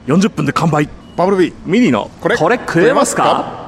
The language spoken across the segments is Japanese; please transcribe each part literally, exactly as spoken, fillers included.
よんじゅっぷんで完売。 バブル B ミニのこれこれ食えますか。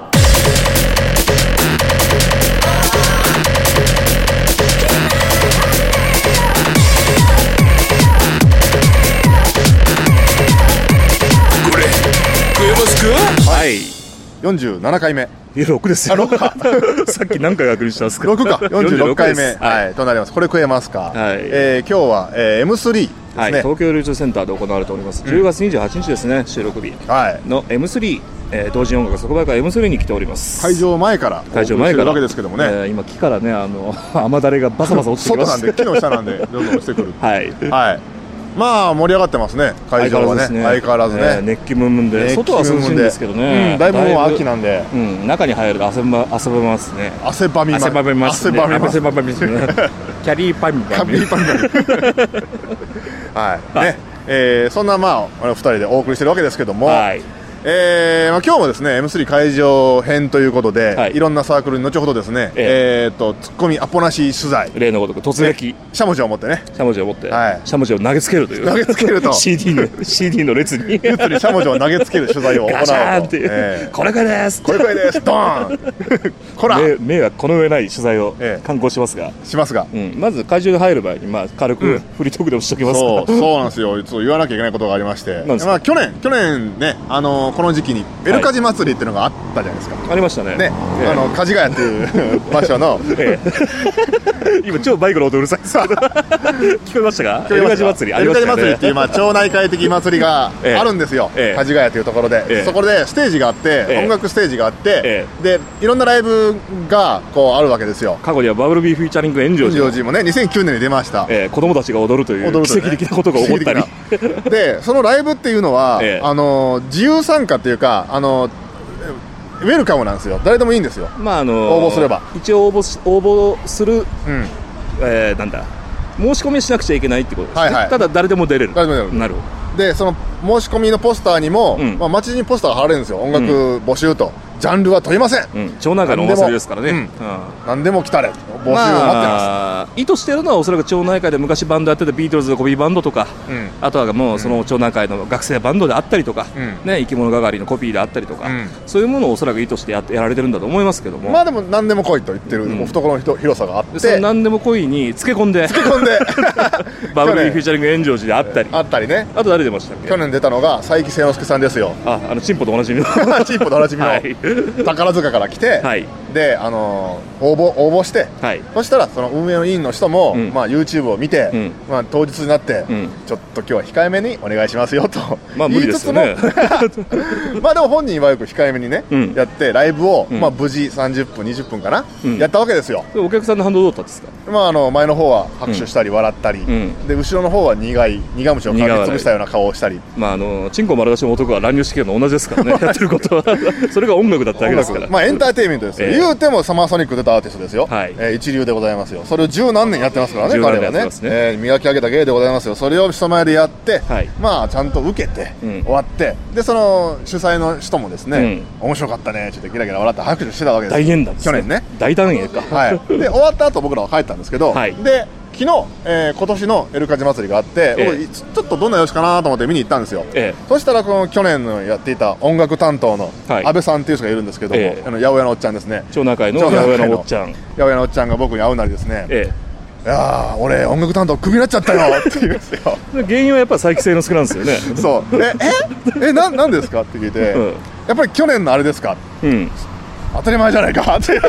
これ食えますか。 はい、 よんじゅうななかいめ。 いやろくですよ。 あろくかさっき何回確認したんですか。 ろくかよんじゅうろっかいめ、 よんじゅうろくです。 はい、 はいとなります。これ食えますか、 はいえー、今日は、えー、エムスリー ですね、 はい、東京流通センターで行われております、うん、じゅうがつにじゅうはちにちですね、収録日の エムスリー、えー、同時音楽即売会 エムスリー に来ております。 会場前から会場前からわけですけどもね、 えー、今木からね、あの雨だれがバサバサ落ちてきます外なんで、木の下なんでどんどん落ちてくるはい、 はい、まあ盛り上がってますね、会場はね、相変わらずね、えー、 熱気ムンムンで、外は涼しいんですけどね、 うん、だいぶもう秋なんで、 うん、中に入ると汗ば遊べますね。 汗ばみます汗ばみますね。汗ばみますね。キャリーパミパミキャリーパミパミはいね、えー、そんなまあふたりでお送りしてるわけですけども、はい、えーまあ、今日もですね エムスリー 会場編ということで、はい、いろんなサークルに後ほどですね、えー、えーとツッコミアポなし取材、 例のごとく突撃、 しゃもじを持ってね、 しゃもじを持って、 はい、 しゃもじを投げつけるという、 投げつけるとシーディー の シーディー の列に列にしゃもじを投げつける取材を行うと、 ガシャーンっていう、えー、これこれですこれこれですドーンこら目はこの上ない取材を敢行しますが、 しますが、 うん、まず会場に入る前に、まあ、軽くフリートークでもしときますか、 うん、そうそうなんですよ、言わなきゃいけないことがありまして、まあ、去年去年ね、あのー、この時期にエルカジ祭りっていうのがあったじゃないですか、 はい、ありましたね、 ね、 えー、 あの梶ヶ谷っていう場所の、えー、今超バイクの音うるさいですけど聞こえましたか。エルカジ祭りありましたね。 エルカジ祭りっていう、まあ、町内会的祭りがあるんですよ、えー、梶ヶ谷というところで、えー、そこでステージがあって、えー、音楽ステージがあって、えー、でいろんなライブがこうあるわけですよ。 過去にはバブルビーフィーチャリング炎上寺炎上寺もねにせんきゅうねんに出ました、 えー、子供たちが踊るという奇跡的なことが起こったりでそのライブっていうのは、えー、あの自由参加っていうか、あのウェルカムなんですよ。誰でもいいんですよ、まああのー、応募すれば。 一応応募し応募する、うん、えー、なんだ申し込みしなくちゃいけないってことですね、はいはい、ただ誰でも出れる。 誰でも出れる。なるでその申し込みのポスターにも、うん、まあ、街にポスターが貼られるんですよ。音楽募集と、うん、ジャンルは問いません、うん、 町内会のお祭りですからね、うん、 何でも来たれ募集を待ってます、 まあ、意図しているのはおそらく町内会で昔バンドやってたビートルズのコピーバンドとか、うん、あとはもうその町内会の学生バンドであったりとか、うんね、生き物係のコピーであったりとか、うん、そういうものをおそらく意図してやってやられてるんだと思いますけども、 まあでも何でも来いと言ってる、うん、懐の広さがあって、 その何でも来いにつけ込んでつけ込んでバブルビーフィーチャリング炎上寺であったりあったりね。 あと誰出ましたっけ。 去年出たのが佐伯清之介さんですよ。 あ、あのチンポとおなじみのチンポとおなじみの、はい、宝塚から来て、はい、で、あのー、応募応募して、はい、そしたらその運営の委員の人も、うん、まあ、YouTube を見て、うん、まあ、当日になって、うん、ちょっと今日は控えめにお願いしますよと、 まあ無理ですよねまあでも本人はよく控えめにね、うん、やってライブを、うん、まあ、無事さんじゅっぷんにじゅっぷんかな、うん、やったわけですよ。 お客さんの反応どうだったんですか。 まあ、あの前の方は拍手したり笑ったり、うん、で後ろの方は苦い苦虫をかみつぶしたような顔をしたり、 まあ、あのチンコ丸出しの男が乱入してきるの同じですからねやってることはそれが音楽だったわけですから、 まあ、エンターテインメントですよ、えー、言うてもサマーソニック出たアーティストですよ、はい、えー、一流でございますよ。それを十何年やってますからね、彼はね、えー、磨き上げた芸でございますよ。それを人前でやって、はい、まあちゃんと受けて、うん、終わって、でその主催の人もですね、うん、面白かったねちょっとギラギラ笑って拍手してたわけです。 大演談ですね、 去年ね、 大団円か、 はい、で終わった後僕らは帰ったんですけど、はい、で昨日、えー、今年のエルカジ祭りがあって、ええ、ちょっとどんな様子かなと思って見に行ったんですよ、ええ、そしたらこの去年のやっていた音楽担当の安倍さんっていう人がいるんですけども、ええ、あの八百屋のおっちゃんですね。 町内会の八百屋のおっちゃん八百屋のおっちゃんが僕に会うなりですね、ええ、いやー俺音楽担当クビになっちゃったよって言うんですよ原因はやっぱり佐伯清之介なんですよねそうえええななんですかって聞いて、うん、やっぱり去年のあれですか、うん、当たり前じゃないかって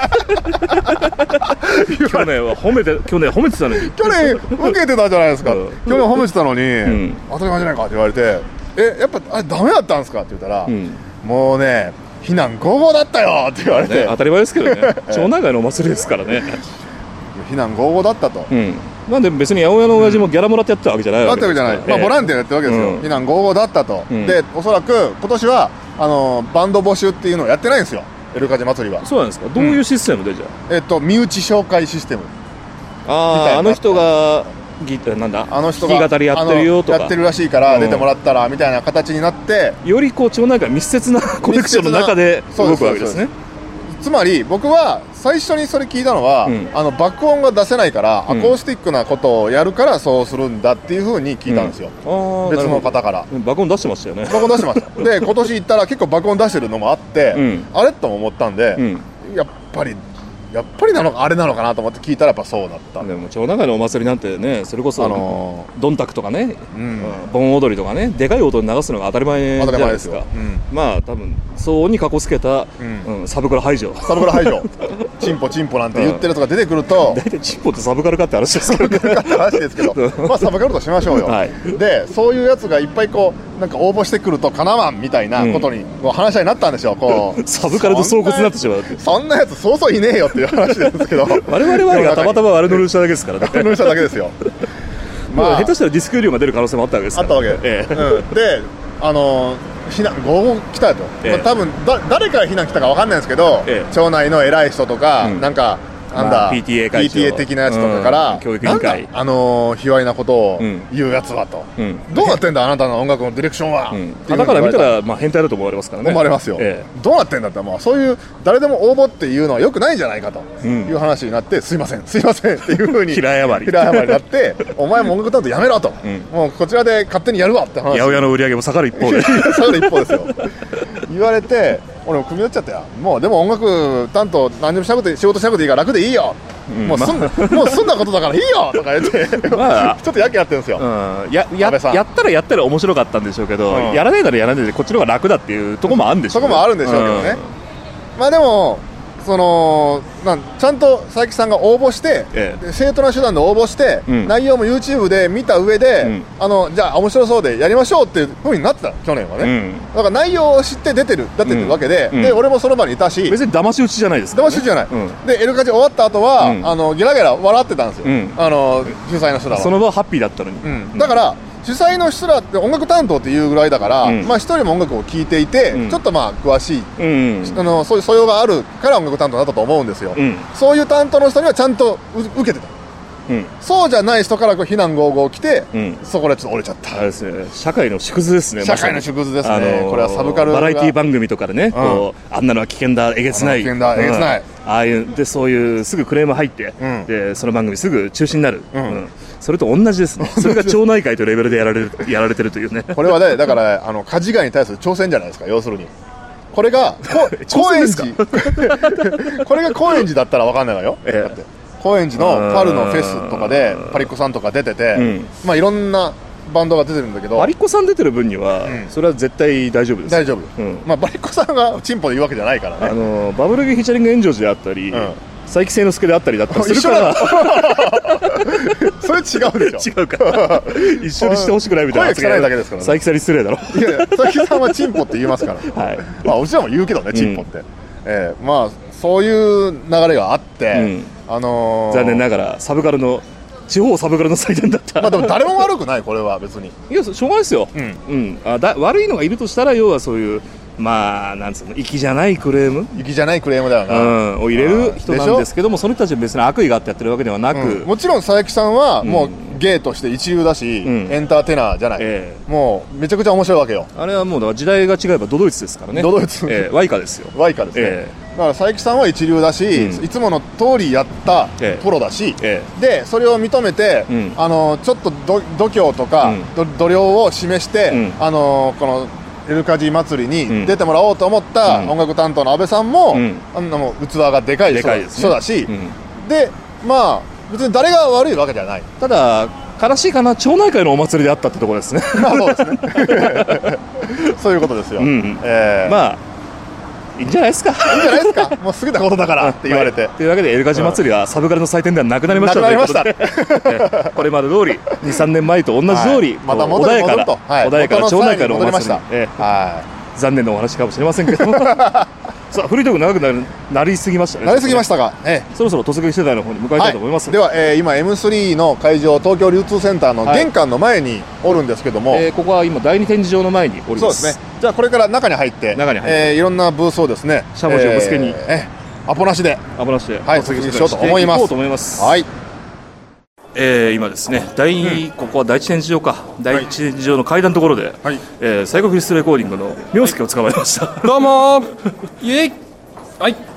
去年は褒めて去年褒めてたのに去年受けてたじゃないですか、うん、去年褒めてたのに、うん、当たり前じゃないかって言われて、えやっぱあれダメだったんですかって言ったら、うん、もうね非難合々だったよって言われて、ね、 当たり前ですけどね町内会のお祭りですからね非難合々だったと、うん、 なんで別に八百屋の親父もギャラもらってやってたわけじゃないわけですだったわけじゃない、まあ、ボランティアやってるわけですよ、うん、非難合々だったと、うん、でおそらく今年はあのバンド募集っていうのをやってないんですよ、エルカジ祭りは。 そうなんですか。どういうシステムで、うん、じゃあ、 えっと身内紹介システム。 ああ、あの人がギなんだあの人が弾き語りやってるよとかやってるらしいから出てもらったらみたいな形になって、 よりこう町内会密接なコネクションの中で動くわけですね。 つまり僕は最初にそれ聞いたのは、うん、あの爆音が出せないから、うん、アコースティックなことをやるからそうするんだっていうふうに聞いたんですよ、うん、別の方から。 爆音出してましたよね。 爆音出してましたで今年行ったら結構爆音出してるのもあって、うん、あれとも思ったんで、うん、やっぱりやっぱりなのかあれなのかなと思って聞いたらやっぱそうだった。 でも町内会のお祭りなんてね、それこそ、あのー、どんたくとかね、うん、盆踊りとかね、でかい音に流すのが当たり前じゃないですか。うん、まあ多分騒音にかこつけた、うんうん、サブカル排除サブカル排除チンポチンポなんて言ってるとか出てくると、 大体チンポってサブカルかって話ですけど、 サブカルかって話ですけどまあサブカルとしましょうよ、はい、でそういうやつがいっぱいこうなんか応募してくるとかなわんみたいなことに、うん、話し合いになったんですよ。こうサブカルと総括になってしまうって、 そんなやつそうそういねえよっていう話なんですけど我々はがたまたま悪乗りしただけですからね。 悪乗りしただけですよまあ下手したらディスク量が出る可能性もあったわけですから、 あったわけ、ええうん、であの避難ご応募来たと、ええまあ、多分だ誰から避難来たか分かんないんですけど、ええ、町内の偉い人とか、うん、なんかなんだ、まあ、ピーティーエー 会長 ピーティーエー 的なやつとかから、うん、 教育委員会あのー、卑猥なことを言うやつはと、うん、どうなってんだあなたの音楽のディレクションは、うん、 だから見たら、まあ、変態だと思われますからね。 思われますよ、ええ、どうなってんだって、まあ、そういう誰でも応募っていうのはよくないんじゃないかという話になって、うん、すいませんすいませんっていうふうに平謝り平謝りになってお前も音楽担当やめろと、うん、もうこちらで勝手にやるわって話。 八百屋の売り上げも下がる一方で下がる一方ですよ言われて俺も首になっちゃったよ。もうでも音楽担当何でもしなくて仕事しなくていいから楽でいいよ、うん、もうすん、まあ、もう済んだことだからいいよとか言って、まあ、ちょっとやけやってるんですよ、うん、 や, や, やったらやったら面白かったんでしょうけど、うん、やらないならやらないでこっちの方が楽だっていうところもあるんでしょう、ね、 そこもあるんでしょうけどね、うん、まあでもそのなんちゃんと佐伯さんが応募して、ええ、正当な手段で応募して、うん、内容も YouTube で見た上で、うん、あのじゃあ面白そうでやりましょうっていう風になってた去年はね、うん、だから内容を知って出てるだってるわけで、うん、で俺もその場にいたし別に騙し討ちじゃないですか、ね、 騙し討ちじゃない、うん、でエルカジ終わった後は、うん、あのゲラゲラ笑ってたんですよ、うん、あの主催の人らはその場はハッピーだったのに、 うん、だから主催の人らって音楽担当っていうぐらいだから、うん、まあ一人も音楽を聴いていて、うん、ちょっとまあ詳しい、うんうん、あのそういう素養があるから音楽担当だったと思うんですよ、うん、そういう担当の人にはちゃんと受けてた、うん、そうじゃない人から非難合々来て、うん、そこでちょっと折れちゃった。 あれですね、社会の縮図ですね。 社会の縮図ですね、あのー、これはサブカルバラエティ番組とかでね、うん、こうあんなのは危険だえげつない危険だえげつない、うん、 ああいうでそういうすぐクレーム入って、うん、でその番組すぐ中止になる、うんうん、それと同じですねそれが町内会というレベルでやられるやられてるというねこれはねだからあの家事外に対する挑戦じゃないですか。要するにこれが高円寺これが高円寺だったら分かんないわよ、ええ、だって高円寺のパルのフェスとかでパリッコさんとか出てて、うん、まあいろんなバンドが出てるんだけどパリッコさん出てる分には、うん、それは絶対大丈夫です。 大丈夫、うん、まあパリッコさんがチンポで言うわけじゃないからね。 あのバブルゲーフィーチャリング炎上寺であったり、うん、佐伯清之助であったりだったりするからそれ違うでしょ違うか一緒にしてほしくないみたいな声汚いだけですからね。 佐伯さんに失礼だろいやいや佐伯さんはチンポって言いますから、はい、まあうちらも言うけどねチンポって、うん、えー、まあそういう流れがあって、うん、あのー、 残念ながらサブカルの地方サブカルの祭典だった。 まあでも誰も悪くないこれは別に。 いやしょうがないですよ、うんうん、あだ悪いのがいるとしたら要はそういうまあなんつうの粋じゃないクレーム粋じゃないクレームだよな、 うん、を入れる人なんですけども、その人たちは別に悪意があってやってるわけではなく、うん、 もちろん佐伯さんはもう芸として一流だし、うん、エンターテイナーじゃない、えー、もうめちゃくちゃ面白いわけよ。 あれはもうだから時代が違えばドドイツですからね。 ドドイツ、 えー、ワイカですよ。 ワイカですね、えー、だから佐伯さんは一流だし、うん、いつもの通りやったプロだし、えー、でそれを認めて、うん、あのちょっと度胸とか、うん、度量を示して、うん、あのこのエルカジ祭りに出てもらおうと思った音楽担当の安倍さんも、うん、あんなもう器がでかい人だし、うん、でまあ別に誰が悪いわけじゃない。 ただ悲しいかな、町内会のお祭りであったってところですねまあそうですねそういうことですよ、うん、えー、まあいいんじゃないですかいいんじゃないですかもう過ぎたことだからって言われて、 はい、というわけでエルカジ祭りはサブカルの祭典ではなくなりましたということでこれまで通りに、さんねんまえと同じ通り、はい、 また戻り戻ると、 はい、穏やかな町内会のお祭りに、えーはい、残念なお話かもしれませんけどさあフリートーク長くなり、なりすぎましたね。 なりすぎましたが、ええ、そろそろ突撃世代の方に向かいたいと思います、 はい、では、えー、今 エムスリー の会場東京流通センターの玄関の前におるんですけども、はい、 えー、ここは今だいに展示場の前におります。 そうですね。じゃあこれから中に入って中に入って、えー、いろんなブースをですねしゃもじをぶつけに、 えー、アポなしでアポなしではい突撃しようと思います。 と思います。 はい。 えー、今ですね第、うん、ここは第一展示場か第一展示場の階段のところで、はい、えー、サイコフリストレコーディングの妙介を捕まえました。 どうもーイエイ。はい。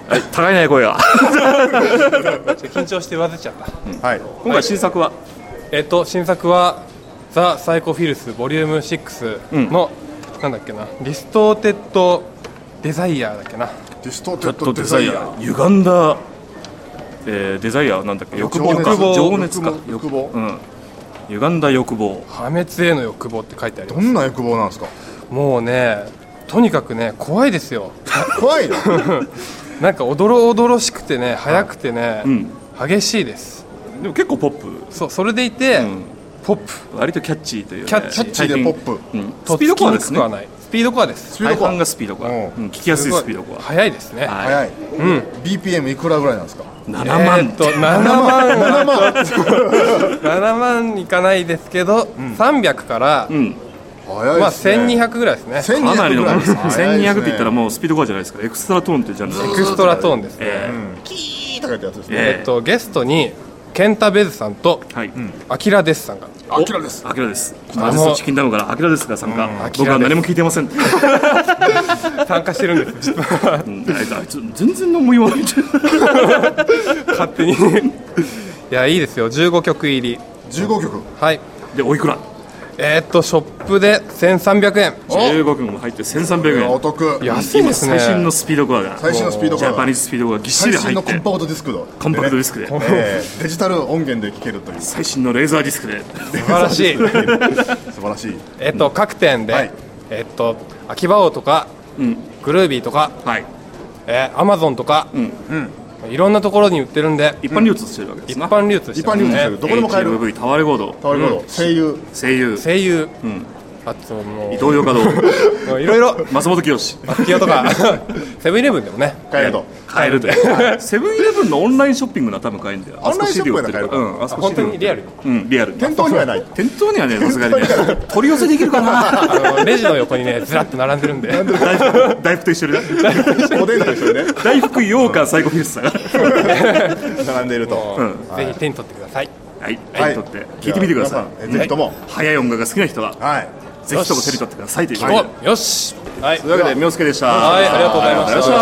はい、高いね声が緊張して忘れちゃった、 うんはい、今回新作は、 えっと新作はザ・サイコフィルスボリュームシックスの、うん、なんだっけなディストーテッドデザイアだっけなディストーテッドデザイア歪んだ、えー、デザイアなんだっけ欲望か情熱か欲望、 うん、歪んだ欲望破滅への欲望って書いてあります。 どんな欲望なんですか。 もうねとにかくね怖いですよ怖いのなんかおどろおどろしくてね速くてね、うん、激しいです。 でも結構ポップそうそれでいて、うん、ポップ割とキャッチーという、ね、 キャッチーでポップ、 うん、スピードコアですね。 スピードコアです。 スピードコアがスピードコア、うん、聞きやすいスピードコア速いですね。 速い、うん、ビーピーエム いくらぐらいなんですか。 ななまん、えー、 とななまんななまんななまんいかないですけど、うん、さんびゃくから、うんまあ、せんにひゃくぐらいですね。 かなりのものですね。せんにひゃくって言ったらもうスピードコアじゃないですか。エクストラトーンっていうジャンル。 エクストラトーンですね、 えー、キーとかってやつですね、 えー、っとゲストにケンタベズさんとアキラデスさんが。 アキラです。 アキラです。マジスチキンダムからアキラですが参加。僕は何も聞いてません。 参加してるんです。実は。 あいつ全然何も言わない。 勝手に。いやいいですよ。じゅうごきょく入り。 じゅうごきょく。 はい。 でおいくら。 えー、っとショップでせんさんびゃくえん。 じゅうごきょくも入ってせんさんびゃくえん。 お得。 安いですね。 最新のスピードコアが。 最新のスピードコア。 ジャパニーズスピードコアがぎっしり入って。 最新のコンパクトディスクの。 コンパクトディスクで。 えー、デジタル音源で聴けるという。 最新のレーザーディスクで。 素晴らしい。 素晴らしい。 えっと各店で、はい、えっと秋葉王とか、うん、グルービーとか、はい、えー、アマゾンとか。うん。うんいろんなところに売ってるんで一般流通してるわけですね。 一般流通してる、ね、 一般流通してる。どこでも買える。 エイチエムブイ タワレコード。 タワレコード。声優。 声優。 声優。うん。あともう伊東洋華堂。 いろいろ。 松本清。 松清とか。セブンイレブンでもね。 買えると。 買えると。セブンイレブンのオンラインショッピングのは多分買えるんだよ。 オンラインショッピングで買える。 うん。あそこ本当にリアル。 うん、リアル。 店頭にはない。 店頭にはね、さすがにね。取り寄せできるかな。 あのレジの横にね、ずらっと並んでるんで。 大福と一緒にね。 おでんと一緒にね。 大福羊羹サイコフィルスさんが並んでいると。 ぜひ手に取ってください。 はい。手に取って聞いてみてください。 ぜひとも早い音楽が好きな人は。はい。ぜひとも手に取ってくださいということで。よし。 はい。というわけで妙介でした。 はい。ありがとうございました。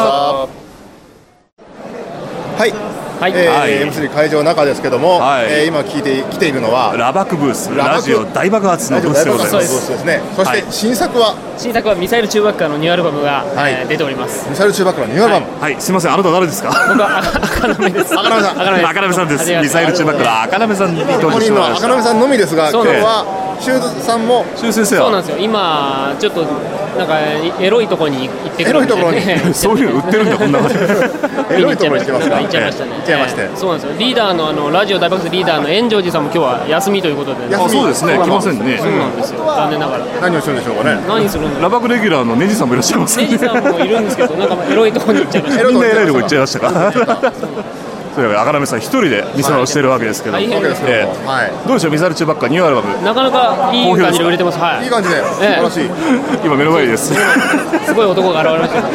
はい。はい、えー、エムスリー 会場の中ですけども、はい、えー、今聞いてきているのはラバクブース、ラジオ大爆発のブースでございます。 ですね。そして新作は、はい、 新作はミサイル中爆化のニューアルバムが、はい、えー、出ております。 ミサイル中爆化のニューアルバム。 はい、はい、すみません、あなた誰ですか。 僕は赤なめです。 赤なめさん、 赤なめさんです。ミサイル中爆化の赤なめさんに登場してもらいました。 赤なめさんのみですが、今日はシューズさんもシュー先生はそうなんですよ。今ちょっとなんかエロいところに行ってくるんで、 エロいところにそういうの売ってるんだこんなこと。 エロいところに行ってますか。 行っちゃいましたね。 行っちゃいまして。 そうなんですよ。リーダーのあのラジオ大爆発リーダーの炎上寺さんも今日は休みということで。 あ、そうですね。来ませんね。 そうなんですよ。残念ながら。 何をするんでしょうかね。 何するんだ。 ラバクレギュラーのネジさんもいらっしゃいます。 ネジさんもいるんですけど、なんかエロいところに行っちゃいました。 みんなエロいところ行っちゃいましたか。そういう赤なめさん一人でミサイルをしてるわけですけど、どうでしょう。ミサイル中ばっかニューアルバムなかなかいい感じで売れてます。はい、 いい感じで素晴らしい。 今目の前です。 すごい男が現れました。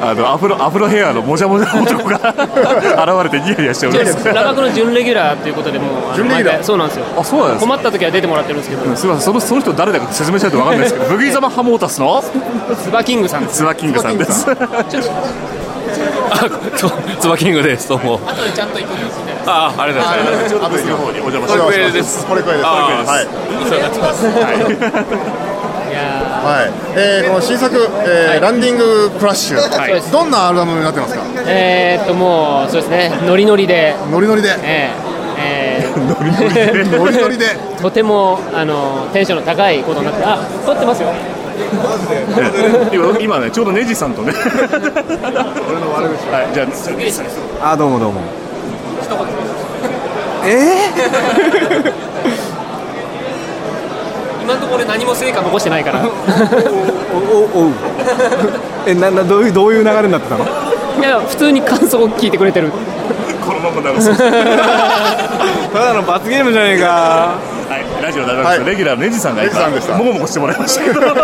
あのアフロアフロヘアのもじゃもじゃ男が現れてニヤニヤしております。 ラバクの準レギュラーということでもう準レギュラーそうなんですよ。 あ、そうなんです。 困った時は出てもらってるんですけど、 すみません、そのその人誰だか説明しないとわかんないですけど、ブギーザマハモータスのスバキングさんです。 スバキングさんです。 あ、つばキングです。どうも。 後でちゃんと行くんですね。 ああ、ありがとうございます。 ちょっとブースの方にお邪魔します。 これです。 これこれです。はい。 そうなってます。はい。 いやはい。えー、この新作、えーはい、ランディングクラッシュ、はい、どんなアルバムになってますか。 えー、っともうそうですね。ノリノリで。 ノリノリで。 えー、えー、 ノリノリで。ノリノリで。 とてもあのテンションの高いことになって、あ、撮ってますよ。 今, 今ねちょうどネジさんとね俺の悪口、はい、じゃああどうもどうもえー、 今のところ何も成果残してないからおおおおえななどういうどういう流れになってたの。 いや普通に感想を聞いてくれてる。 このまま流すただの罰ゲームじゃねえか。 はい、ラジオ大学のレギュラーのネジさんが今もごもごしてもらいましたけどいや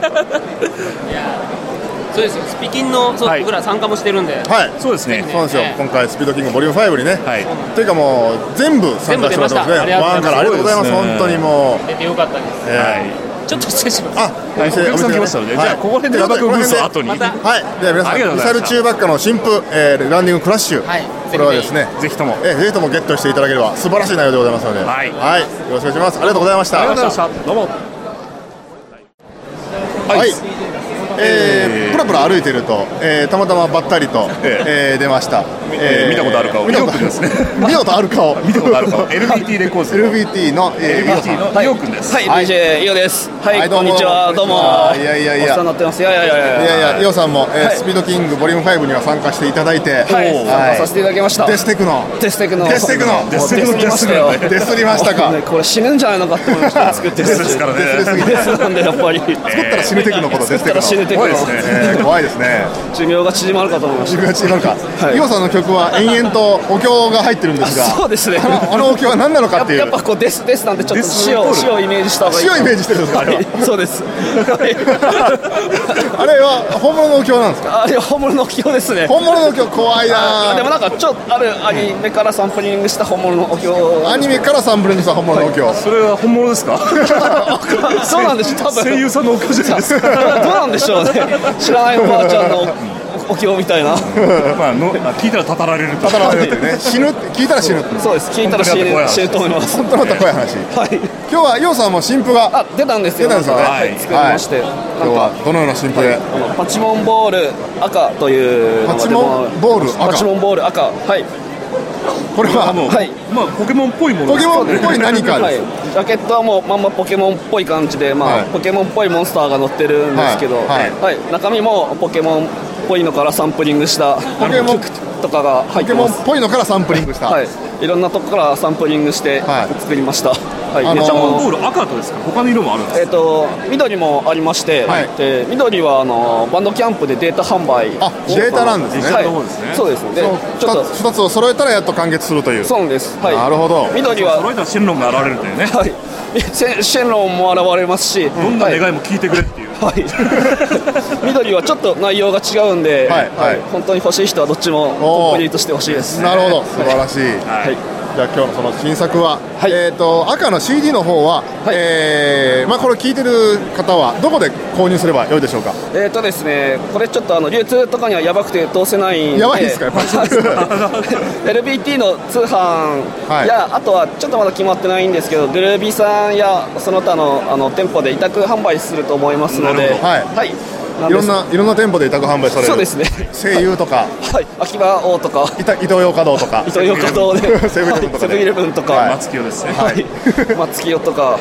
そうですよ。スピキンのそう、はい、僕ら参加もしてるんで、 はい、 そうですね。 そうですよ。今回スピードキングボリュームファイブにね、はい、というかもう全部参加してもらってますね。ワンからありがとうございます。本当にもう出てよかったです。 はい。 ちょっと失礼します。 あ、 お客さん来ましたので、じゃあここら辺でヤバくブースを後に。はい。 では皆さん、ミサル中ばっかの新譜、えー、ランディングクラッシュ、はい、これはですね、 ぜひとも、 えー、ぜひともゲットしていただければ素晴らしい内容でございますので、はい、はい、よろしくお願いします。ありがとうございました。 ありがとうございました。どうも。 はい。はい、えー、プラプラ歩いてると、えー、たまたまばったりと、えーえー、出ました、 えー、見たことある顔、 見たことですね見たことある顔見たことある顔エルビーティー レコーズエルビーティー の、えー、 エルビーティー のイオくんです。 はい、ディージェー イオです。はい、こんにちは、どうも。 いやいやいや、 お世話になってます。いやいやいやいやいやいや、イオさんも、えー、スピードキングボリュームファイブには参加していただいて、はい、 参加させていただきました。 デステクノデステクノデステクノデステクノデステクノデスりましたか。 これ死ぬんじゃないのかって思いました。作ってるデスですからね。 デスなんでやっぱり作ったら死ぬテクのこと、デステクノ。 死ぬテクノ。 怖いですね。 寿命が縮まるかと思いました。 寿命が縮まるか。イオさんの曲は延々とお経が入ってるんですが、 そうですね。 あのお経は何なのかっていう。 やっぱこうデスデスなんでちょっと死を死をイメージした方がいい。 死をイメージしてるんですか。 そうです。 あれは本物のお経なんですか。 あれは本物のお経ですね。 本物のお経怖いな。 でもなんかちょっとあるアニメからサンプリングした本物のお経。 アニメからサンプリングした本物のお経。 それは本物ですか。 そうなんでしょう。多分声優さんのお経じゃないですか。 どうなんでしょうね。知らないおばあちゃんのお経みたいな。 まあの聞いたらたたられるたたられるってね。死ぬって聞いたら死ぬ。 そうです。聞いたら死ぬ死ぬと思います。 本当の怖い話。 はい。 今日はイオさんも新譜が出たんですよ。 出たんですよね。 はい。作りまして。 今日はどのような新譜で。 パチモンボール赤という。 パチモンボール赤。 パチモンボール赤。はい。 これはもう、 はい、 まあポケモンっぽいものポケモンっぽい何かです。 ジャケットはもうまんまポケモンっぽい感じで、まあ、はい、ポケモンっぽいモンスターが乗ってるんですけど、はいはいはい、中身もポケモンっぽいのからサンプリングしたポケモンとかが入ってます。 ポケモンっぽいのからサンプリングした、 はい、いろんなとこからサンプリングして作りました。はい、 ポケモンボール赤とですか。他の色もあるんですか。 えーと緑もありまして、はい、で緑はあのバンドキャンプでデータ販売。 あ、データなんですね。 はい、そうですね。でちょっとふたつを揃えたらやっと完結するという。 そうです。はい、 なるほど。 緑は揃えたらシェンロンが現れるというね。 はい、シェンロンも現れますし、 どんな願いも聞いてくれっていう。 はい、緑はちょっと内容が違うんで、はいはい、本当に欲しい人はどっちもコンプリートしてほしいです。 なるほど、素晴らしい。はい、じゃあ今日のその新作は、はい、えーと赤の シーディー の方は、はい、えーまあ、これ聞いてる方はどこで購入すればよいでしょうか。 えーとですね、これちょっとあの流通とかにはやばくて通せないんで。 やばいですかやっぱり。 エルビーティー の通販や、はい、あとはちょっとまだ決まってないんですけど、グルービーさんやその他のあの店舗で委託販売すると思いますので、はい、はい、 いろんないろんな店舗で委託販売される。 そうですね。 声優とか、 はい、秋葉王とか、 伊東洋華堂とか、 伊東洋華堂で、セブンイレブンとか、 松清ですね。 はい、松清とか、はい、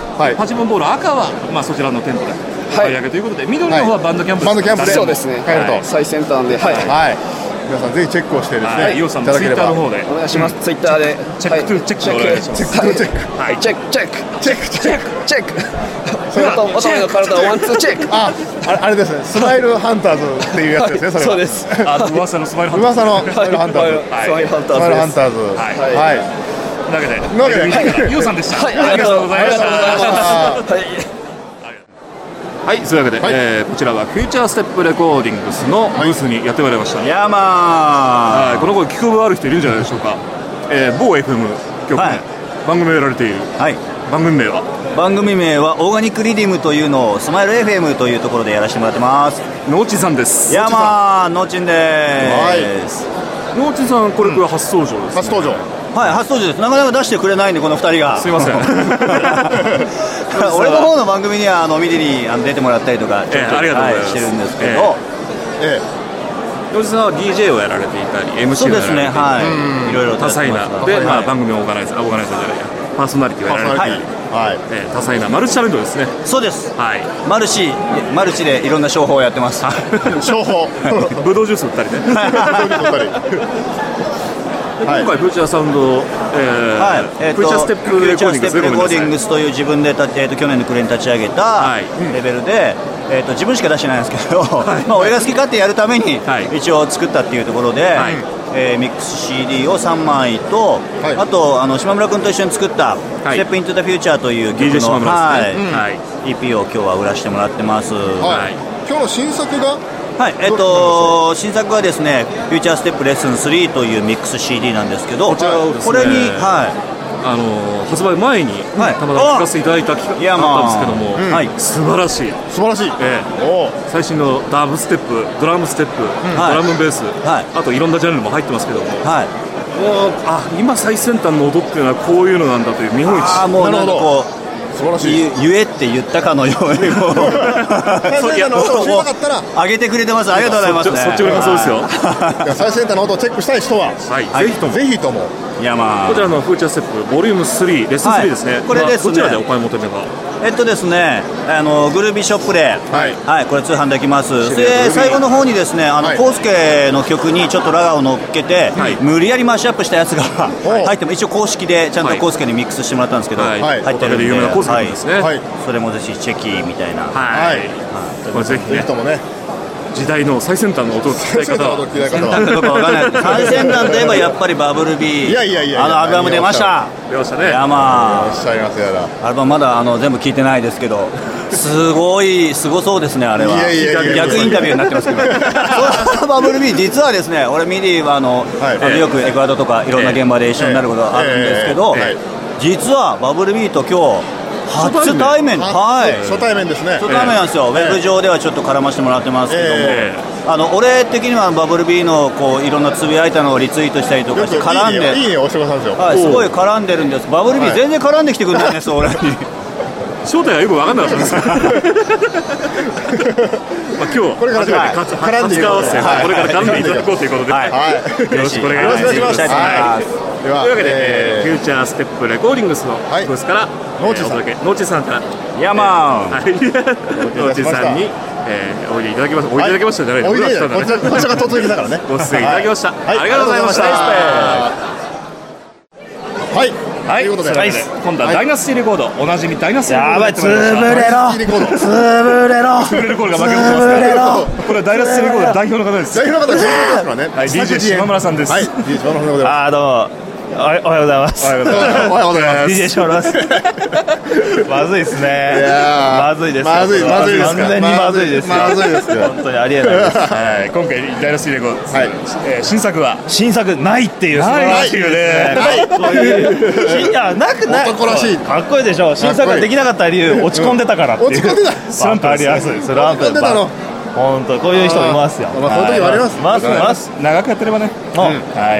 はい、パチモンボール赤はまあそちらの店舗で買い上げということで、緑の方はバンドキャンプ。 バンドキャンプでそうですね。 買えると最先端で、はい。 はい。皆さんぜひチェックをしてですね、 イオさんのツイッターの方でお願いします。ツイッターでチェックトゥチェックお願いします。 チェックトゥチェック、 はい、チェックチェックチェックチェックチェック。それと乙女の体をワンツーチェック。 あ、あれですね。スマイルハンターズっていうやつですね。それは。 そうです。 あ、噂のスマイルハンターズ。 噂のスマイルハンターズ。 スマイルハンターズ。 スマイルハンターズ。はい。 というわけで、 というわけで、 イオさんでした。 はい、ありがとうございました。はい。 はい、そういうわけで、はい、えー、こちらはフューチャーステップレコーディングスのブースにやってまいりました。 いやまあ、 はい、この声聞く覚えある人いるんじゃないでしょうか。えー、某 エフエム 局、はい、番組をやられている、はい、番組名は番組名はオーガニックリディムというのをスマイル エフエム というところでやらせてもらってます。 のーちんさんです。 いやまあのーちんです。 のーちんさん、これこれ初登場です、ね、 初登場。 はい、初登場です。なかなか出してくれないんでこのふたりが。 すいません。 俺の方の番組にはあのミディにあの出てもらったりとかちょっと、えー、ありがとうございます、はい、してるんですけど、 ええ、のーちんさんは ディージェー をやられていたり エムシー をやられていたり、 そうですね、はい、いろいろ多彩なで、はい、まあ、番組をオーガナイザーオーガナイザーじゃないやパーソナリティをやられている、はい、えー、多彩なマルチタレントですね。 そうです、 はい、 マルチマルチでいろんな商法をやってます。 商法ブドウジュース売ったりね。今回フューチャーサウンド、えーはいえー、フューチャーステップレコーディングスという自分で、えー、と去年の暮れに立ち上げたレベルで、はい、えー、と自分しか出してないんですけど、はい、まあ俺が好き勝手やるために一応作ったっていうところで、はい、えー、ミックス シーディー をさんまいと、はい、あとあの島村君と一緒に作った「はい、ステップイントゥザフューチャーという曲の、はい、うん、イーピー を今日は売らせてもらってます。はい、 今日の新作がはい、えっと新作はですね、フューチャーステップレッスンスリーというミックス シーディー なんですけど、こちらをですね、これに、はい、 あの発売前にたまたま聞かせていただいた企画だったんですけども、素晴らしい、 素晴らしい、 ええ、最新のダブステップ、ドラムステップ、ドラムベース、あといろんなジャンルも入ってますけども、もうあ今最先端の音っていうのはこういうのなんだという見本市。 あもうなんかこう素晴らしい、言えって言ったかのように最先端の音を知らなかったら上げてくれてます。ありがとうございます、ね、 そっちの感想ですよ。 最先端の音をチェックしたい人は、 はい、ぜひともぜひともいやまあこちらのフーチャーステップボリュームスリーレッスンスリーですね、はい、 これですね、 どちらでお買い求めが。 えっとですね、あのグルービーショップで、はいはい、これ通販できます。で最後の方にですね、あの、はい、コウスケの曲にちょっとラガーを乗っけて、はい、無理やりマッシュアップしたやつが入っても、一応公式でちゃんとコウスケにミックスしてもらったんですけど、はい、入ってるんで、有名なコウスケですね、はい、それもぜひチェキみたいな、 はい、はい、これぜひね、ともね、時代の最先端の音を聞きたい方は最先端かどうかわからない最先端といえばやっぱりバブルビー、いやいやいや、あのアルバム出ました出ましたね。 いやまあおっしゃいますやだ、 アルバムまだあの全部聞いてないですけどすごいすごそうですね、あれは。いやいやいやいや、逆インタビューになってますけどそのバブルビー実はですね、俺ミディはあの、はい、あのよくエクアドとかいろんな現場で一緒になることがあるんですけど、実はバブルビーと今日初対面、はい、 初対面ですね。 初対面なんですよ。ウェブ上ではちょっと絡ませてもらってますけども、あの俺的にはバブルビーのこういろんなつぶやいたのをリツイートしたりとかして絡んで、 いいね押してくださいんですよ。 はい、すごい絡んでるんです。バブルビー全然絡んできてくれないんですよ、俺に。 正体がよく分かんなかったんですまあ今日これから初めて絡んでいこう、これから絡んでいただこうということで、よろしくお願いします。というわけでフューチャーステップレコーディングスのブースからノーチさん、ノーチさんからヤマンノーチさんにおいでいただきました。おいでいただきましたじゃないの、こちらが突撃だからね。 ご出演いただきました。ありがとうございました。 はい、 はい、ということで今度はダイナスティレコード、おなじみダイナスティレコード、 やばい、潰れろ潰れろ潰れるコールが負け持ってますから、これはダイナスティレコード代表の方です。 代表の方ですからね。 はい、ディージェー 島村さんです。 はい、ディージェー 島村さんでございます。 あーどうも、おはようございます。 おはようございます。おはようございます。 ディージェー 島村です。まずいですね。まずいです。 まずいまずいです。 完全にまずいですよ。 まずいです。 本当にありえないです。 はい、今回ダイナスティレコード、はい、新作は新作ないっていう素晴らしいよね。 いやなくない。 男らしい。 かっこいいでしょ。新作ができなかった理由、落ち込んでたからっていう。 落ち込んでた。 スランプありやすい。スランプ。 落ち込んでたの。 本当こういう人いますよ。 まあそういう時もあります。 ますます長くやってればね。 はい。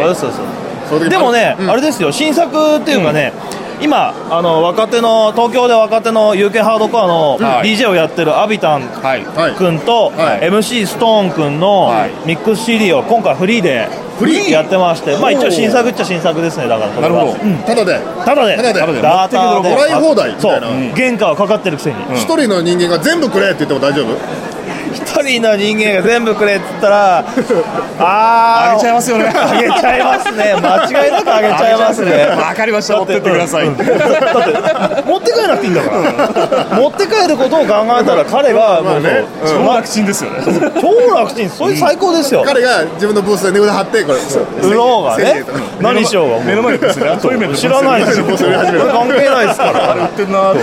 そうそうそう。でもね、あれですよ、新作っていうかね、今あの若手の東京で若手の ユーケー ハードコアの ディージェー をやってるアビタン君と エムシー ストーン君のミックス シーディー を今回フリーでやってまして、まあ一応新作っちゃ新作ですね。だからなるほど。ただでただでただでダーターでもらい放題みたいな。 原価はかかってるくせに一人の人間が全部くれって言っても大丈夫？ 一人の人間が全部くれって言ったら、あーあげちゃいますよね。 あげちゃいますね。間違いなくあげちゃいますね。 わかりました。持ってってください。だって持って帰らなくていいんだから。持って帰ることを考えたら彼がもう超楽ちんですよね。 超楽ちん。それ最高ですよ。 彼が自分のブースで値札貼ってこれ売ろうがね。何しようが目の前で知らないですよ。これ関係ないですから。 あれ売ってんなーって。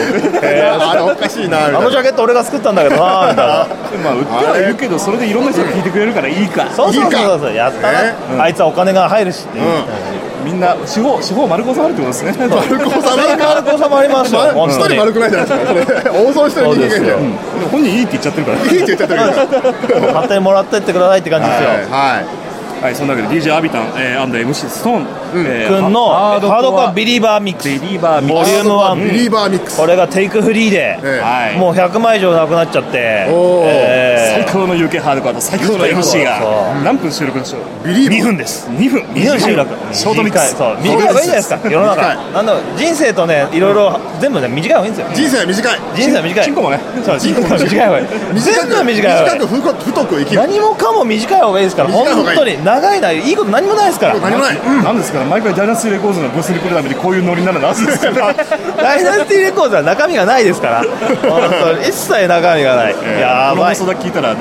あれおかしいな。 あのジャケット俺が作ったんだけどなーみたいな。 まあ売ってはいるけど、それでいろんな人が聞いてくれるからいいか。 そうそうそうそう、やったな、あいつはお金が入るしっていう、 みんな四方四方丸く収まるってことですね。 丸く収まる丸く収まりました。 一人丸くないじゃないですか。大損してる人間じゃん。 本人いいって言っちゃってるから。 いいって言っちゃってるから。 勝手にもらってってくださいって感じですよ。 はい。 はい、そんなわけで ディージェー アビタン、えー、アンド エムシー ストーン君のハードコアビリーバーミックス、 ビリーバーミックスボリュームワン、 ビリーバーミックス、 これがテイクフリーで、もうひゃくまい以上なくなっちゃって、 最高の ユーケー ハードコアと最高の エムシー が何分収録でしょう。 にふんです。 にふんにふん収録、 ショートミックス。 そう短い方がいいじゃないですか、世の中。なんだ人生とね、いろいろ全部ね短い方がいいんですよ。 人生は短い。 人生は短い。 チンコもね。 そう、チンコも短い方がいい。全部は短い方がいい。 短く太く生きる。 何もかも短い方がいいですから。本当に長いないいこと何もないですから。 何もない。 なんですから毎回ダイナスティレコードのブースに来るためにこういうノリならなんですから。 ダイナスティレコードは中身がないですから。本当に一切中身がない。やばい。 この放送だけ聞いたら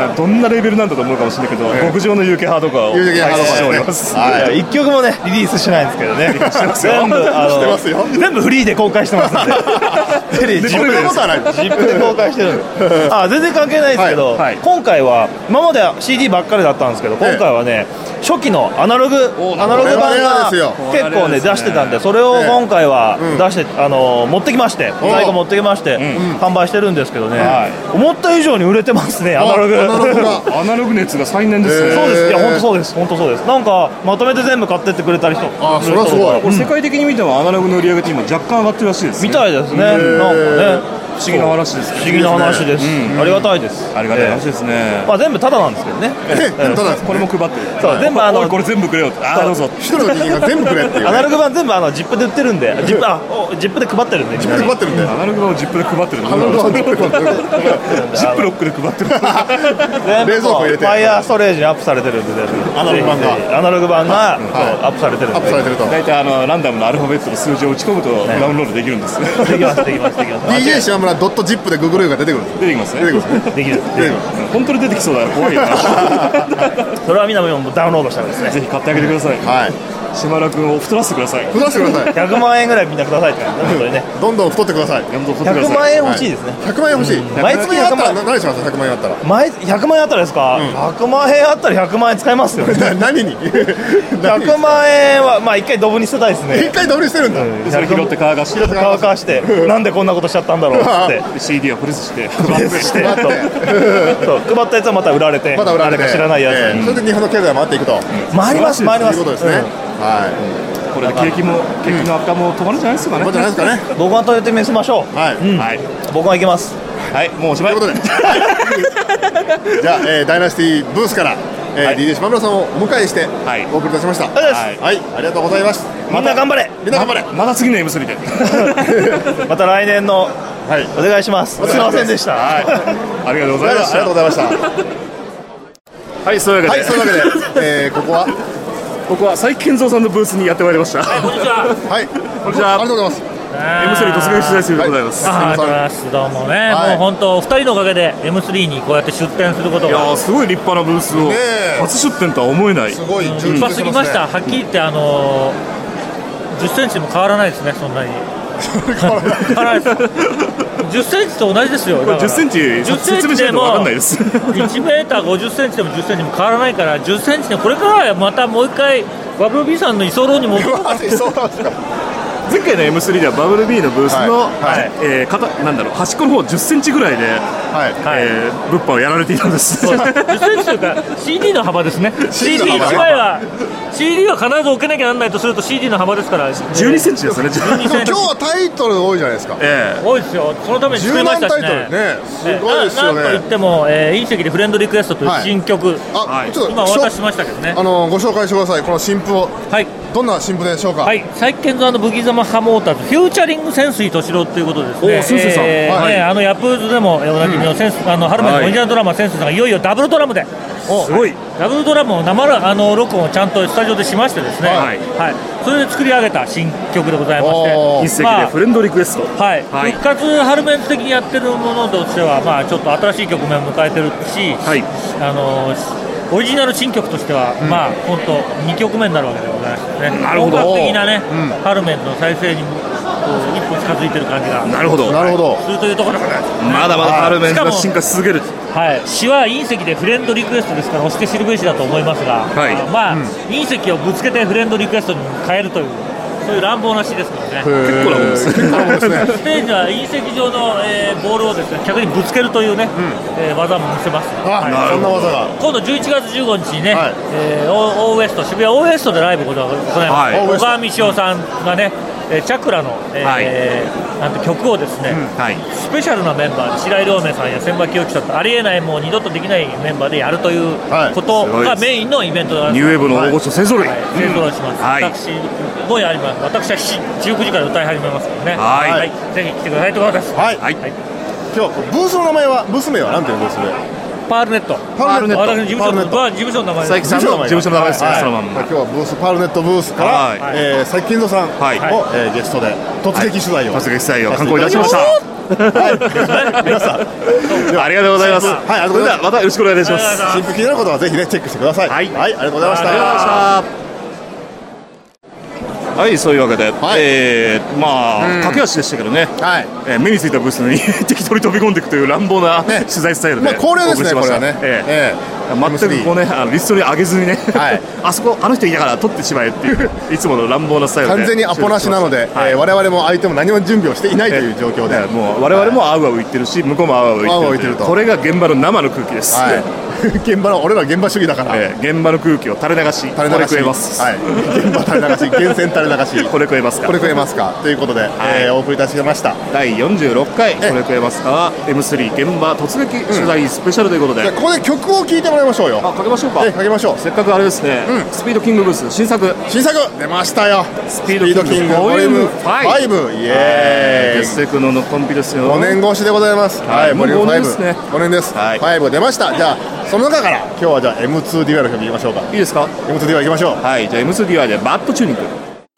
どんなレベルなんだと思うかもしれないけど、極上の ユーケー ハードカーを配信しております。 いっきょくもねリリースしないんですけどね。全部あの全部フリーで公開してますんで。ジップでジップで公開してるんで。あ、全然関係ないですけど、今回は今までは シーディー ばっかりだったんですけど、今回はね初期のアナログアナログ版が結構ね出してたんで、それを今回は出してあの持ってきまして、在庫持ってきまして販売してるんですけどね、思った以上に売れてますね。アナログアナログ熱が再燃ですね。 そうです。いや本当そうです。本当そうです。なんかまとめて全部買ってってくれたり人、 あ、それはすごい。 これ世界的に見てもアナログの売り上げって今若干上がってるらしいですね。 みたいですね。なんかね。 不思議な話です。 不思議な話です。ありがたいです。 ありがたい話ですね。 まあ全部タダなんですけどね。 ただこれも配ってる。 そう、全部あのこれ全部くれよ。あ、どうぞ。 一人の人間が全部くれっていう。 アナログ版全部あのジップで売ってるんで、ジップあジップで配ってるんで。 ジップで配ってるんで。 アナログ版をジップで配ってる。 アナログ版ジップで配ってる。 ジップロックで配ってる。 冷蔵庫入れて。 ファイヤーストレージにアップされてるんで、 アナログ版がアナログ版がアップされてるんで。 アップされてると。 大体あのランダムのアルファベットの数字を打ち込むとダウンロードできるんです。 できますできますできます。 ディージェー 島村ドットジップでググルが出てくる。 出てきますね。 出てくる。 できる。 本当に出てきそうだから怖いよな。 それはみんなもダウンロードしたらですね。 ぜひ買ってあげてください。 はい。 島村君を太らせてください。 太らせてください。 ひゃくまんえんぐらいみんなくださいって感じね。 どんどん太ってください。 ひゃくまんえん欲しいですね。 ひゃくまんえん欲しい。毎月ひゃくまん何します？ひゃくまんえんあったら。 毎ひゃくまんえんあったらですか？ひゃくまんえんあったらひゃくまんえん使えますよ。 何に？ひゃくまんえんはまあ一回ドブに捨てたいですね。 一回ドブに捨てるんだ。 それ拾って乾かして、 乾かして、なんでこんなことしちゃったんだろうって。 シーディー をプレスして、 プレスして、そう配ったやつはまた売られて、 また売られて、 知らないやつ。 それで日本の経済が回っていくと。 回ります回ります。 そういうことですね。はい。 これで景気も景気の悪化も止まるんじゃないですかね。 止まるんじゃないですかね。 僕はとってみせましょう。 はい。 はい。僕は行きます。 はい。もうおしまい。 ということで。じゃあダイナシティブースから ディージェー 島村さんをお迎えしてお送りいたしました。 はい。 はい。ありがとうございます。 みんな頑張れ。 みんな頑張れ。 また次の エムスリー で。 また来年のお願いします。すみませんでした。 はい。ありがとうございました。 ありがとうございました。 はい。そういうわけで。 はい。そういうわけでここは。 ここは佐伯健三さんのブースにやってまいりました。はい、 こんにちは。はい、 こんにちは。 ありがとうございます。 エムスリー 突撃取材するでございます。 ありがとうございます。どうもね、もう本当ふたりのおかげで エムスリー にこうやって出展することが。 いやすごい立派なブースを初出展とは思えない。 すごい立派すぎました。はっきり言ってあのじゅっセンチも変わらないですね、そんなに。変わらないです。じゅっセンチと同じですよ。 じゅっセンチ説明しないと分かんないです。 いちメーターごじゅっセンチでもじゅっセンチも変わらないから、じゅっセンチでこれからはまたもう一回バブル B さんの居候に戻る。 前回の エムスリー ではバブル B のブースのなんだろう端っこの方じゅっセンチぐらいで物販をやられていたんです。 じゅっセンチというか シーディー の幅ですね。シーディーいち 枚は シーディー は必ず置けなきゃならないとすると シーディー の幅ですからじゅうにセンチですね。 今日はタイトル多いじゃないですか。 多いですよ。そのために作りましたしね。 すごいですよね。 なんといっても隕石でフレンドリクエストという新曲、今お渡ししましたけどね。 あのご紹介してください。この新譜を。はい。どんな新譜でしょうか。 はい。佐伯健三のブギザマハモーターズフューチャリング潜水敏郎ということですね。 お潜水さん。 ね、あのヤプーズでもおなじみの潜水あのハルメンのオリジナルドラマ潜水さんがいよいよダブルドラムで。 すごい。 ダブルドラムを生あの録音をちゃんとスタジオでしましてですね。はい。はい。それで作り上げた新曲でございまして。 隕石でフレンドリクエスト。 はい。復活ハルメン的にやってるものとしてはまあちょっと新しい曲面を迎えてるし、はい。あの。オリジナル新曲としては、うん、まあ本当にきょくめになるわけでございますね。なるほど。本格的なね、うん、ハルメンの再生に一歩近づいてる感じが。 なるほど。 なるほど。 するというところから、ね、 まだまだハルメンが進化し続ける。 はい。詩は隕石でフレンドリクエストですから押して知るべしだと思いますが、はい、まあ、うん、隕石をぶつけてフレンドリクエストに変えるという。そういう乱暴な詩ですからね。 結構なもんですね。 ステージは隕石状の、えー、ボールをですね客にぶつけるというね、うんえー、技も見せます。 あ、はい、そんな技が。 今度じゅういちがつじゅうごにちにね、はいえー、オーウエスト渋谷オーウエストでライブを行います。はい、小川美潮さんがね、えー、チャクラの、えーはい、なんて曲をですね、うんはい、スペシャルなメンバーで白井亮明さんや千葉清樹さんとありえないもう二度とできないメンバーでやるということがメインのイベントでニューウェーブの大御所勢ぞろい。 勢ぞろいします。はい、私もやります。私はじゅうくじから歌い始めますからね。はい、はい、ぜひ来てくださいということです。 はい。はい。今日ブースの名前はブース名はなんていうブースで？ パールネット。 パールネット。 私の事務所の事務所の名前。 佐伯さんの事務所の名前ですね。そのまま。 今日はブースパールネットブースから佐伯健三さんをゲストで突撃取材を突撃取材を観光いたしました。皆さんありがとうございます。はい、ありがとうございます。またよろしくお願いします。 新規気になることはぜひねチェックしてください。はい、ありがとうございました。 はい、そういうわけで、はい、えー、まあ、うん、駆け足でしたけどね、はい、えー、目についたブースに適当に飛び込んでいくという乱暴な、ね、取材スタイルで、 まあ、恒例ですね、これはね、えーえー、全くこうね、あのリストに上げずにね、はい、あそこ、あの人いたから取ってしまえっていう、いつもの乱暴なスタイルで、 完全にアポなしなので、はい、えー、我々も相手も何も準備をしていないという状況で、えー、 もう我々もあうあう言ってるし、向こうもあうあう言ってると、これが現場の生の空気です。はい現場の俺ら現場主義だから、 えー、現場の空気を垂れ流し、垂れ流しこれ食えます、 はい、現場垂れ流し、源泉垂れ流し、 これ食えますか、 これ食えますかということで、はい、えー、お送りいたしましただいよんじゅうろっかい、これ食えますかは エムスリー 現場突撃取材スペシャルということで、 うん、ここで曲を聴いてもらいましょうよ。 あ、かけましょうか、 えー、かけましょう。 せっかくあれですね、うん、スピードキングブース新作新作出ましたよ。 スピードキングボリュームファイブ、 イエーイ、 デステクノのコンビですよ。 ごねん越しでございます。はい、ボリュームファイブですね。ごねんです。はい、ファイブ出ました。じゃあその中から今日はじゃあ エムツーディーワイ の曲いきましょうか。 いいですか。 エムツーディーワイ いきましょう。 はい、じゃあ エムツーディーワイ でバッドチューニング。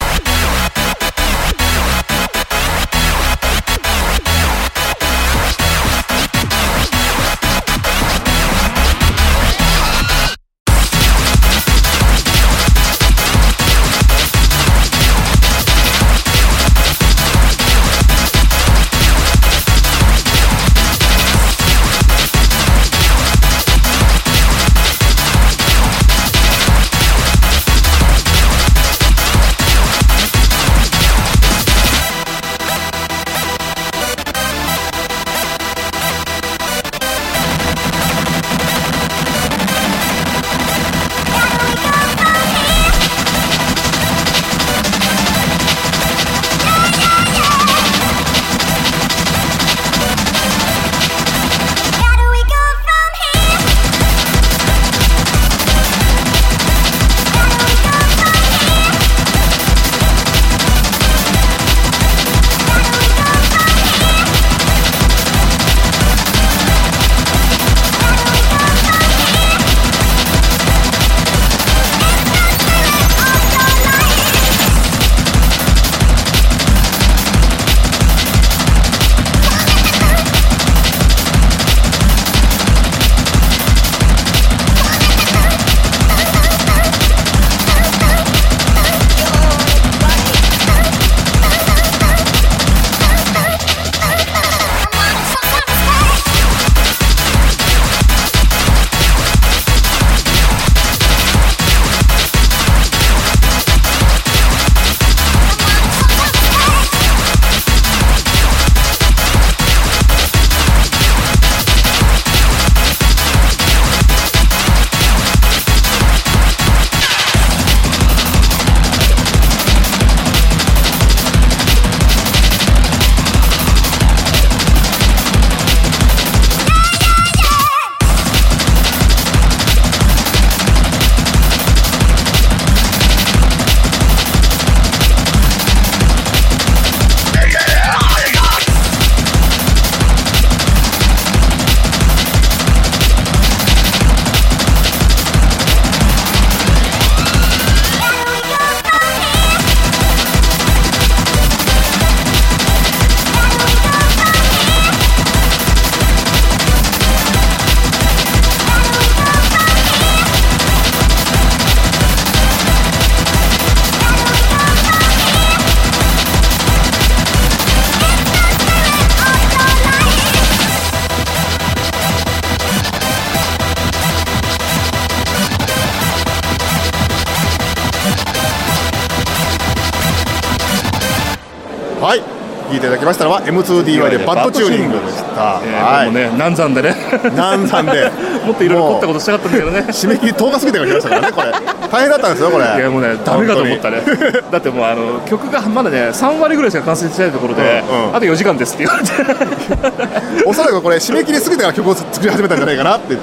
はい、聞いていただきましたのは エムツーディーワイ でバッドチューニングでした。 えー、はい、もうね、難産でね難産でもっといろいろ凝ったことしたかったんだけどね締め切りとおか過ぎてから来ましたからねこれ大変だったんですよこれ。 いやもうねダメかと思ったねだってもうあの曲がまだねさんわりぐらいしか完成してないところで、うんうん、あとよじかんですって言われておそらくこれ締め切り過ぎてから曲を作り始めたんじゃないかなって、うん、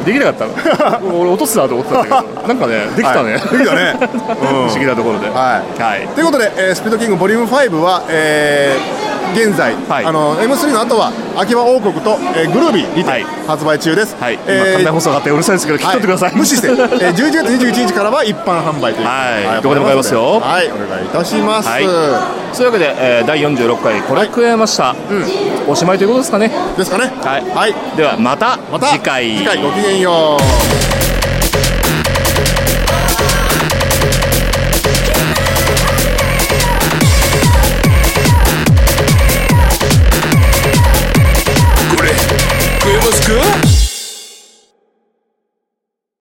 できなかったの俺落とすなと思ってたんだけどなんかねできたね、はい、 できたね、うん、 不思議なところで、 はいはい、ということで、えー、スピードキングボリュームファイブは、えー現在、はい、あの エムスリー の後は秋葉王国と、えー、グルービーにて発売中です、はい、 えー、今館内放送があってうるさいですけど聞いとってください、はい、 無視して、えー、じゅういちがつにじゅういちにちからは一般販売というはい、どこでも買えますよ。 はい、お願いいたします、はい、 そういうわけで、えー、だいよんじゅうろっかいこれ食えました、はい、うん、おしまいということですかねですかね、 はい、はい、ではまた、 また次回次回ごきげんよう。